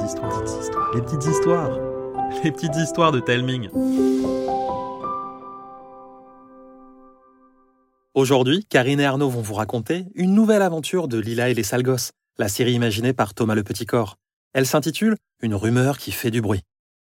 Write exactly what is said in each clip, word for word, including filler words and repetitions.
histoires, petites histoires, les petites histoires, les petites histoires de Telming. Aujourd'hui, Karine et Arnaud vont vous raconter une nouvelle aventure de Lila et les sales gosses, la série imaginée par Thomas le Petit Corps. Elle s'intitule « Une rumeur qui fait du bruit ».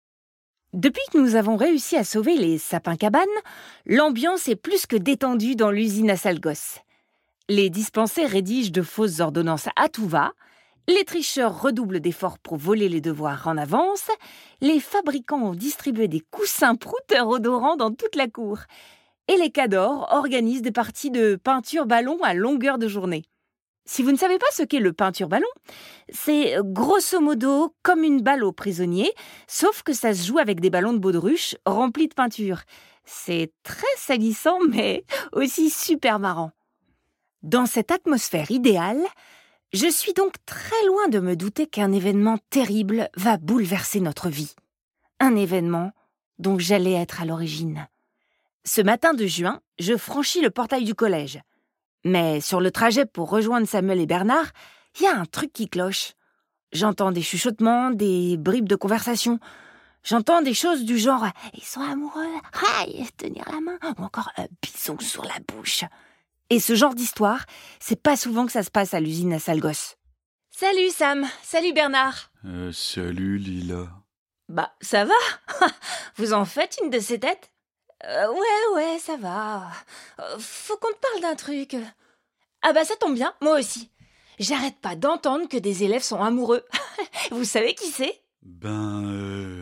Depuis que nous avons réussi à sauver les sapins-cabanes, l'ambiance est plus que détendue dans l'usine à sales gosses. Les dispensaires rédigent de fausses ordonnances à tout va, les tricheurs redoublent d'efforts pour voler les devoirs en avance, les fabricants ont distribué des coussins prouteurs odorants dans toute la cour, et les cadors organisent des parties de peinture ballon à longueur de journée. Si vous ne savez pas ce qu'est le peinture ballon, c'est grosso modo comme une balle aux prisonniers, sauf que ça se joue avec des ballons de baudruche remplis de peinture. C'est très salissant, mais aussi super marrant. Dans cette atmosphère idéale, je suis donc très loin de me douter qu'un événement terrible va bouleverser notre vie. Un événement dont j'allais être à l'origine. Ce matin de juin, je franchis le portail du collège. Mais sur le trajet pour rejoindre Samuel et Bernard, il y a un truc qui cloche. J'entends des chuchotements, des bribes de conversation. J'entends des choses du genre « Ils sont amoureux, aïe, tenir la main » ou encore un bisou sur la bouche. Et ce genre d'histoire, c'est pas souvent que ça se passe à l'usine à sales gosses. Salut Sam, salut Bernard. Euh, salut Lila. Bah, ça va? Vous en faites une de ces têtes? Euh, ouais, ouais, ça va. Euh, faut qu'on te parle d'un truc. Ah bah ça tombe bien, moi aussi. J'arrête pas d'entendre que des élèves sont amoureux. Vous savez qui c'est? Ben, euh...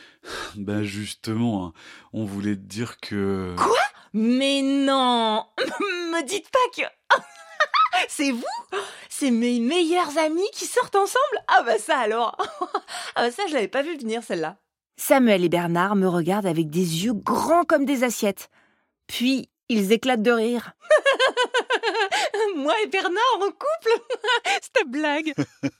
ben justement, hein, on voulait te dire que... Quoi? Mais non! Me dites pas que... C'est vous? C'est mes meilleurs amis qui sortent ensemble? Ah bah ça alors. Ah bah ça, je l'avais pas vu venir celle-là. Samuel et Bernard me regardent avec des yeux grands comme des assiettes. Puis, ils éclatent de rire. Moi et Bernard en couple? Cette blague.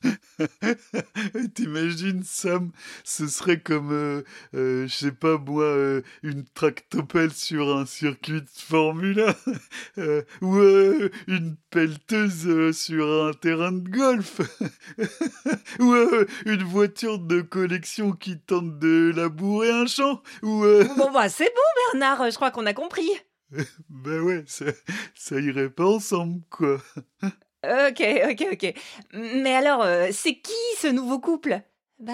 T'imagines, Sam, ce serait comme, euh, euh, je sais pas moi, euh, une tractopelle sur un circuit de Formule un, euh, ou euh, une pelleteuse euh, sur un terrain de golf, ou euh, une voiture de collection qui tente de labourer un champ, ou... Euh... Bon bah c'est bon Bernard, je crois qu'on a compris. Ben ouais, ça, ça irait pas ensemble, quoi. Ok, ok, ok. Mais alors, euh, c'est qui ce nouveau couple? Bah...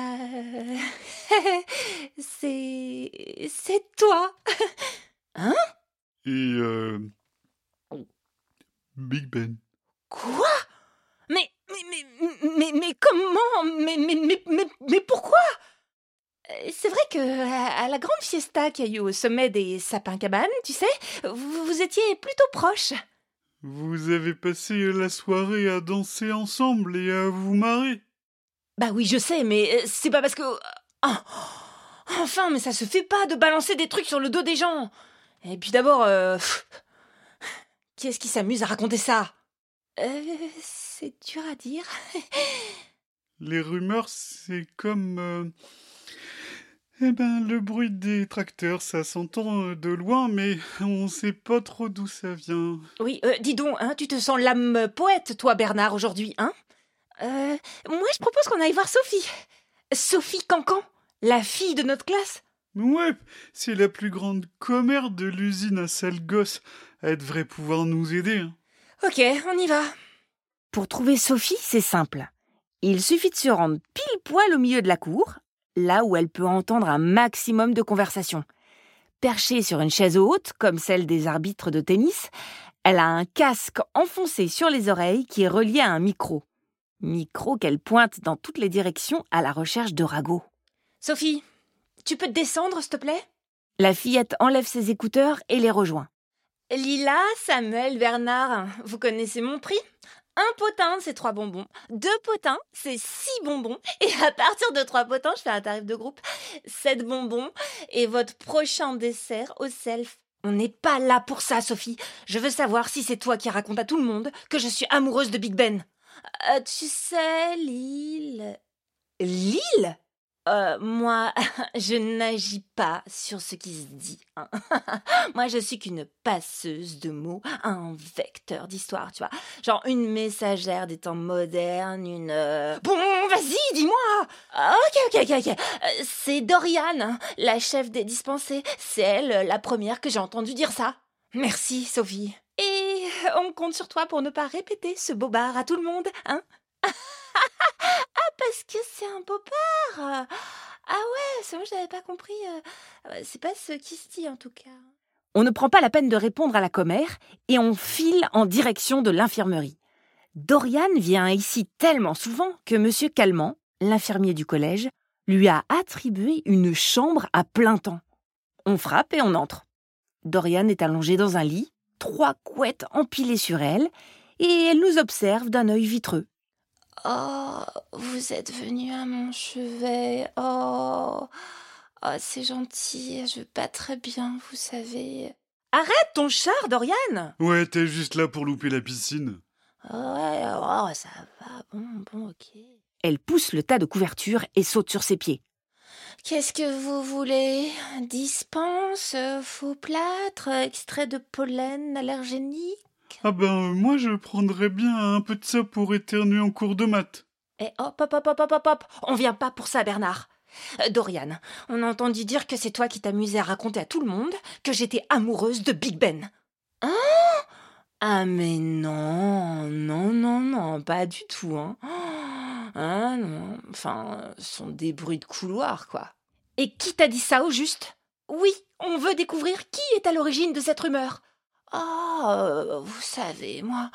c'est... c'est toi. Hein? Et euh... Big Ben. Quoi? Mais... Mais... Mais... Mais, mais comment? Mais... Mais... Mais... Mais, mais pourquoi? C'est vrai que à la grande fiesta qu'il y a eu au sommet des sapins-cabanes, tu sais, vous, vous étiez plutôt proches. Vous avez passé la soirée à danser ensemble et à vous marrer. Bah oui, je sais, mais c'est pas parce que... Oh, enfin, mais ça se fait pas de balancer des trucs sur le dos des gens. Et puis d'abord, euh... qui est-ce qui s'amuse à raconter ça? Euh... C'est dur à dire. Les rumeurs, c'est comme... Euh... Eh ben, le bruit des tracteurs, ça s'entend de loin, mais on sait pas trop d'où ça vient. Oui, euh, dis donc, hein, tu te sens l'âme poète, toi, Bernard, aujourd'hui, hein? Euh, moi, je propose qu'on aille voir Sophie. Sophie Cancan, la fille de notre classe. Ouais, c'est la plus grande commère de l'usine à sales gosses. Elle devrait pouvoir nous aider. Hein. Ok, on y va. Pour trouver Sophie, c'est simple. Il suffit de se rendre pile poil au milieu de la cour, là où elle peut entendre un maximum de conversation. Perchée sur une chaise haute, comme celle des arbitres de tennis, elle a un casque enfoncé sur les oreilles qui est relié à un micro. Micro qu'elle pointe dans toutes les directions à la recherche de ragots. Sophie, tu peux te descendre, s'il te plaît? La fillette enlève ses écouteurs et les rejoint. Lila, Samuel, Bernard, vous connaissez mon prix? Un potin, c'est trois bonbons. Deux potins, c'est six bonbons. Et à partir de trois potins, je fais un tarif de groupe. Sept bonbons. Et votre prochain dessert au self. On n'est pas là pour ça, Sophie. Je veux savoir si c'est toi qui raconte à tout le monde que je suis amoureuse de Big Ben. Euh, tu sais, Lille... Lille? Euh, moi, je n'agis pas sur ce qui se dit. Hein. Moi, je suis qu'une passeuse de mots, un vecteur d'histoire, tu vois. Genre une messagère des temps modernes, une... euh, Bon, vas-y, dis-moi. Ah, ok, ok, ok, ok. Euh, c'est Dorian, la chef des dispensés. C'est elle, la première que j'ai entendu dire ça. Merci, Sophie. Et on compte sur toi pour ne pas répéter ce bobard à tout le monde, hein? Parce que c'est un bobard. Ah ouais, c'est moi je n'avais pas compris. C'est pas ce qui se dit en tout cas. On ne prend pas la peine de répondre à la commère et on file en direction de l'infirmerie. Dorian vient ici tellement souvent que Monsieur Calment, l'infirmier du collège, lui a attribué une chambre à plein temps. On frappe et on entre. Dorian est allongée dans un lit, trois couettes empilées sur elle, et elle nous observe d'un œil vitreux. Oh, vous êtes venu à mon chevet. Oh, oh c'est gentil. Je vais pas très bien, vous savez. Arrête ton char, Dorian. Ouais, t'es juste là pour louper la piscine. Ouais, oh, ça va. Bon, bon, ok. Elle pousse le tas de couvertures et saute sur ses pieds. Qu'est-ce que vous voulez? Dispense, faux plâtre, extrait de pollen allergénique? Ah ben, moi je prendrais bien un peu de ça pour éternuer en cours de maths. Eh hop, hop, hop, hop, hop, hop, hop. On vient pas pour ça, Bernard. Euh, Dorian, on a entendu dire que c'est toi qui t'amusais à raconter à tout le monde que j'étais amoureuse de Big Ben. Hein? Ah mais non, non, non, non, pas du tout, hein. Ah non, enfin, ce sont des bruits de couloir, quoi. Et qui t'a dit ça au juste? Oui, on veut découvrir qui est à l'origine de cette rumeur. Oh, euh, vous savez, moi...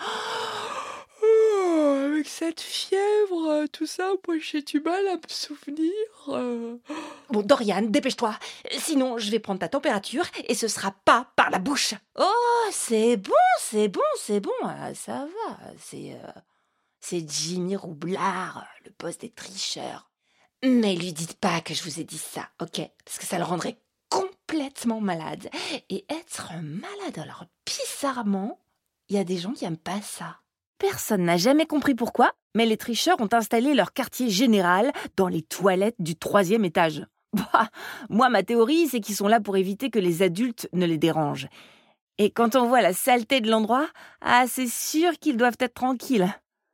Oh, avec cette fièvre, tout ça, moi j'ai du mal à me souvenir. Euh... Bon, Dorian, dépêche-toi. Sinon, je vais prendre ta température et ce sera pas par la bouche. Oh, c'est bon, c'est bon, c'est bon. Ah, ça va, c'est... Euh, c'est Jimmy Roublard, le boss des tricheurs. Mais lui dites pas que je vous ai dit ça, ok? Parce que ça le rendrait complètement malade. Et être malade, alors bizarrement, il y a des gens qui aiment pas ça. Personne n'a jamais compris pourquoi, mais les tricheurs ont installé leur quartier général dans les toilettes du troisième étage. Bah, moi, ma théorie, c'est qu'ils sont là pour éviter que les adultes ne les dérangent. Et quand on voit la saleté de l'endroit, ah, c'est sûr qu'ils doivent être tranquilles.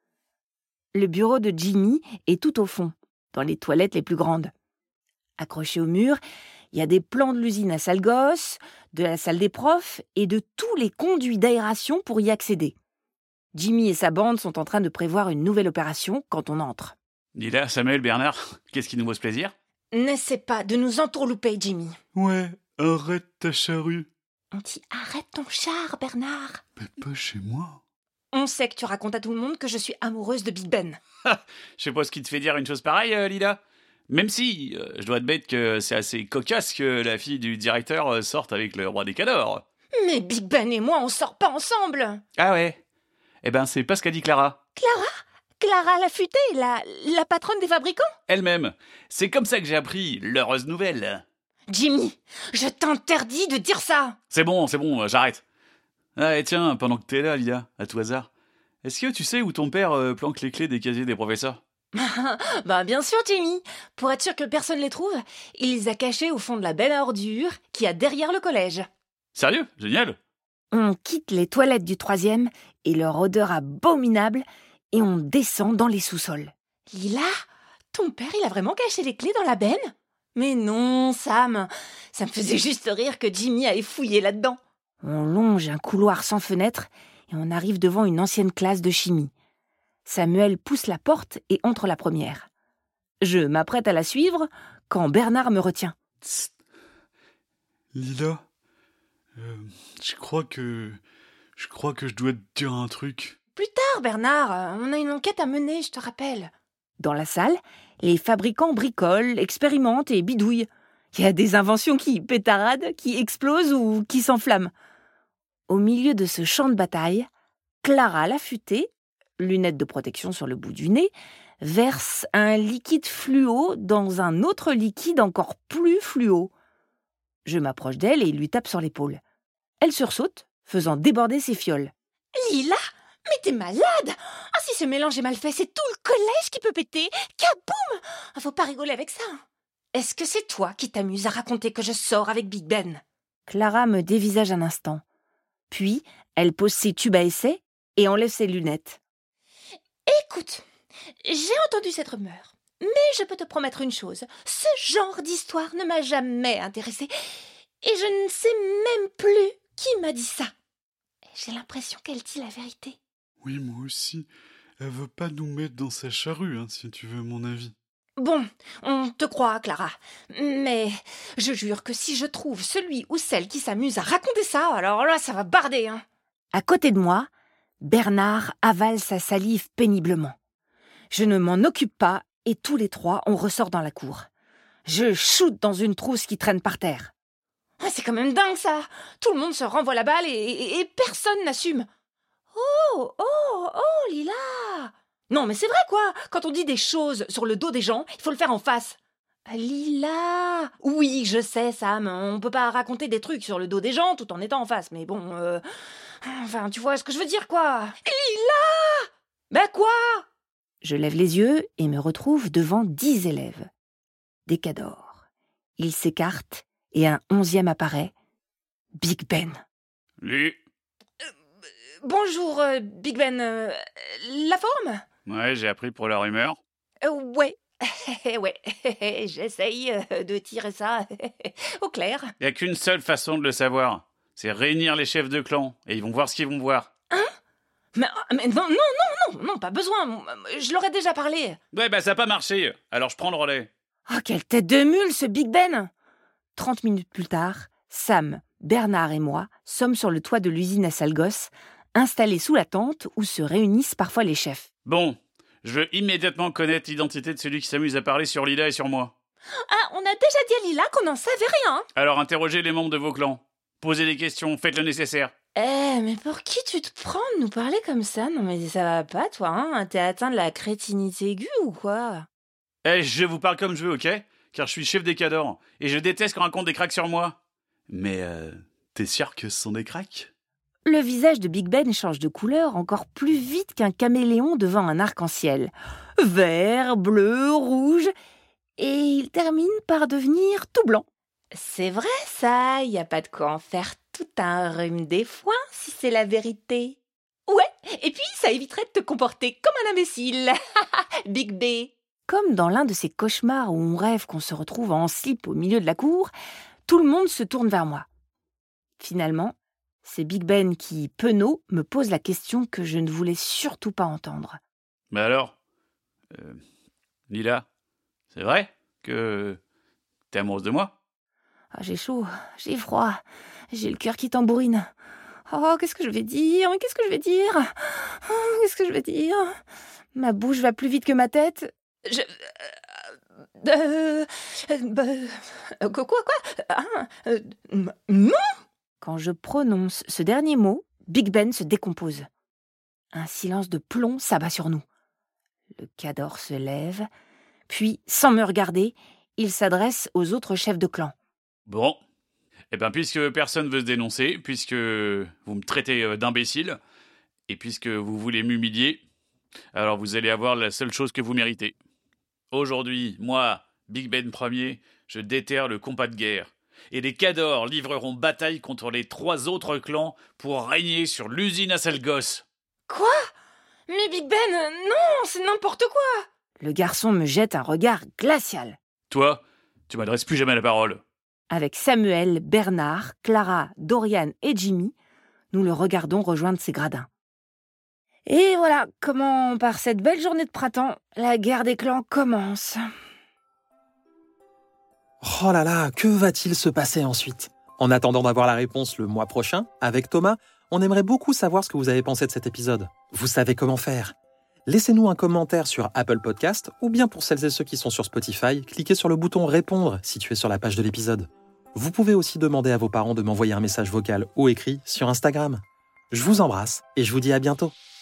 Le bureau de Jimmy est tout au fond, dans les toilettes les plus grandes. Accroché au mur, il y a des plans de l'usine à sale gosse, de la salle des profs et de tous les conduits d'aération pour y accéder. Jimmy et sa bande sont en train de prévoir une nouvelle opération quand on entre. Dis là, Samuel, Bernard, qu'est-ce qui nous vaut ce plaisir? N'essaie pas de nous entourlouper, Jimmy. Ouais, arrête ta charrue. On dit arrête ton char, Bernard. Mais pas chez moi. On sait que tu racontes à tout le monde que je suis amoureuse de Big Ben. Je sais pas ce qui te fait dire une chose pareille, euh, Lila. Même si, euh, je dois admettre que c'est assez cocasse que la fille du directeur euh, sorte avec le roi des cadors. Mais Big Ben et moi, on sort pas ensemble. Ah ouais? Eh ben, c'est pas ce qu'a dit Clara. Clara? Clara Lafutée, la, la patronne des fabricants? Elle-même. C'est comme ça que j'ai appris l'heureuse nouvelle. Jimmy, je t'interdis de dire ça. C'est bon, c'est bon, euh, j'arrête. Ah, et tiens, pendant que t'es là, Lila, à tout hasard, est-ce que tu sais où ton père euh, planque les clés des casiers des professeurs? Bah bien sûr, Jimmy. Pour être sûr que personne les trouve, il les a cachés au fond de la benne à ordures qui a derrière le collège. Sérieux? Génial. On quitte les toilettes du troisième et leur odeur abominable et on descend dans les sous-sols. Lila, ton père, il a vraiment caché les clés dans la benne? Mais non, Sam, ça me faisait juste rire que Jimmy aille fouiller là-dedans. On longe un couloir sans fenêtre et on arrive devant une ancienne classe de chimie. Samuel pousse la porte et entre la première. Je m'apprête à la suivre quand Bernard me retient. Tss. Lila, euh, je crois que... Je crois que je dois te dire un truc. Plus tard, Bernard, on a une enquête à mener, je te rappelle. Dans la salle, les fabricants bricolent, expérimentent et bidouillent. Il y a des inventions qui pétaradent, qui explosent ou qui s'enflamment. Au milieu de ce champ de bataille, Clara Lafutée, lunettes de protection sur le bout du nez, verse un liquide fluo dans un autre liquide encore plus fluo. Je m'approche d'elle et lui tape sur l'épaule. Elle sursaute, faisant déborder ses fioles. « Lila, mais t'es malade! Ah, si ce mélange est mal fait, c'est tout le collège qui peut péter! Kaboum! Faut pas rigoler avec ça! Est-ce que c'est toi qui t'amuses à raconter que je sors avec Big Ben ? Clara me dévisage un instant. Puis, elle pose ses tubes à essai et enlève ses lunettes. Écoute, j'ai entendu cette rumeur, mais je peux te promettre une chose. Ce genre d'histoire ne m'a jamais intéressée. Et je ne sais même plus qui m'a dit ça. J'ai l'impression qu'elle dit la vérité. Oui, moi aussi. Elle veut pas nous mettre dans sa charrue, hein, si tu veux mon avis. Bon, on te croit, Clara. Mais je jure que si je trouve celui ou celle qui s'amuse à raconter ça, alors là, ça va barder, hein. À côté de moi, Bernard avale sa salive péniblement. Je ne m'en occupe pas et tous les trois, on ressort dans la cour. Je shoote dans une trousse qui traîne par terre. Ah, c'est quand même dingue, ça. Tout le monde se renvoie la balle et, et, et personne n'assume. Oh, oh, oh, Lila. Non, mais c'est vrai, quoi. Quand on dit des choses sur le dos des gens, il faut le faire en face. Lila. Oui, je sais, Sam. On peut pas raconter des trucs sur le dos des gens tout en étant en face. Mais bon, euh... enfin, tu vois ce que je veux dire, quoi. Lila. Ben quoi? Je lève les yeux et me retrouve devant dix élèves. Des cadors. Ils s'écartent et un onzième apparaît. Big Ben. Lui. Bonjour, euh, Big Ben. Euh, la forme? Ouais, j'ai appris pour la rumeur. Euh, ouais. ouais. J'essaye euh, de tirer ça au clair. Il n'y a qu'une seule façon de le savoir. C'est réunir les chefs de clan. Et ils vont voir ce qu'ils vont voir. Hein? Mais, mais non, non, non, non, non, pas besoin. Je leur ai déjà parlé. Ouais, bah ça n'a pas marché. Alors je prends le relais. Oh, quelle tête de mule, ce Big Ben! Trente minutes plus tard, Sam, Bernard et moi sommes sur le toit de l'usine à sale gosse, installés sous la tente où se réunissent parfois les chefs. Bon, je veux immédiatement connaître l'identité de celui qui s'amuse à parler sur Lila et sur moi. Ah, on a déjà dit à Lila qu'on n'en savait rien. Alors interrogez les membres de vos clans. Posez des questions, faites le nécessaire. Eh, mais pour qui tu te prends de nous parler comme ça? Non mais ça va pas, toi, hein? T'es atteint de la crétinité aiguë ou quoi? Eh, je vous parle comme je veux, ok? Car je suis chef des cadors, et je déteste qu'on raconte des cracks sur moi. Mais, euh, t'es sûr que ce sont des cracks? Le visage de Big Ben change de couleur encore plus vite qu'un caméléon devant un arc-en-ciel. Vert, bleu, rouge, et il termine par devenir tout blanc. C'est vrai ça, y a pas de quoi en faire tout un rhume des foins si c'est la vérité. Ouais, et puis ça éviterait de te comporter comme un imbécile. Big B. Comme dans l'un de ces cauchemars où on rêve qu'on se retrouve en slip au milieu de la cour, tout le monde se tourne vers moi. Finalement, c'est Big Ben qui, penaud, me pose la question que je ne voulais surtout pas entendre. Mais alors, euh, Lila, c'est vrai que t'es amoureuse de moi? Ah, j'ai chaud, j'ai froid, j'ai le cœur qui tambourine. Oh, qu'est-ce que je vais dire? Qu'est-ce que je vais dire? Oh, qu'est-ce que je vais dire? Ma bouche va plus vite que ma tête. Je... Euh... euh quoi, quoi? Ah, euh, non! Quand je prononce ce dernier mot, Big Ben se décompose. Un silence de plomb s'abat sur nous. Le cador se lève, puis, sans me regarder, il s'adresse aux autres chefs de clan. Bon, eh ben puisque personne veut se dénoncer, puisque vous me traitez d'imbécile, et puisque vous voulez m'humilier, alors vous allez avoir la seule chose que vous méritez. Aujourd'hui, moi, Big Ben Premier, je déterre le combat de guerre. Et les cadors livreront bataille contre les trois autres clans pour régner sur l'usine à sale gosse. Quoi? Mais Big Ben, non, c'est n'importe quoi! Le garçon me jette un regard glacial. Toi, tu m'adresses plus jamais la parole. Avec Samuel, Bernard, Clara, Dorian et Jimmy, nous le regardons rejoindre ses gradins. Et voilà comment, par cette belle journée de printemps, la guerre des clans commence. Oh là là, que va-t-il se passer ensuite? En attendant d'avoir la réponse le mois prochain, avec Thomas, on aimerait beaucoup savoir ce que vous avez pensé de cet épisode. Vous savez comment faire. Laissez-nous un commentaire sur Apple Podcast ou bien pour celles et ceux qui sont sur Spotify, cliquez sur le bouton « Répondre » situé sur la page de l'épisode. Vous pouvez aussi demander à vos parents de m'envoyer un message vocal ou écrit sur Instagram. Je vous embrasse et je vous dis à bientôt.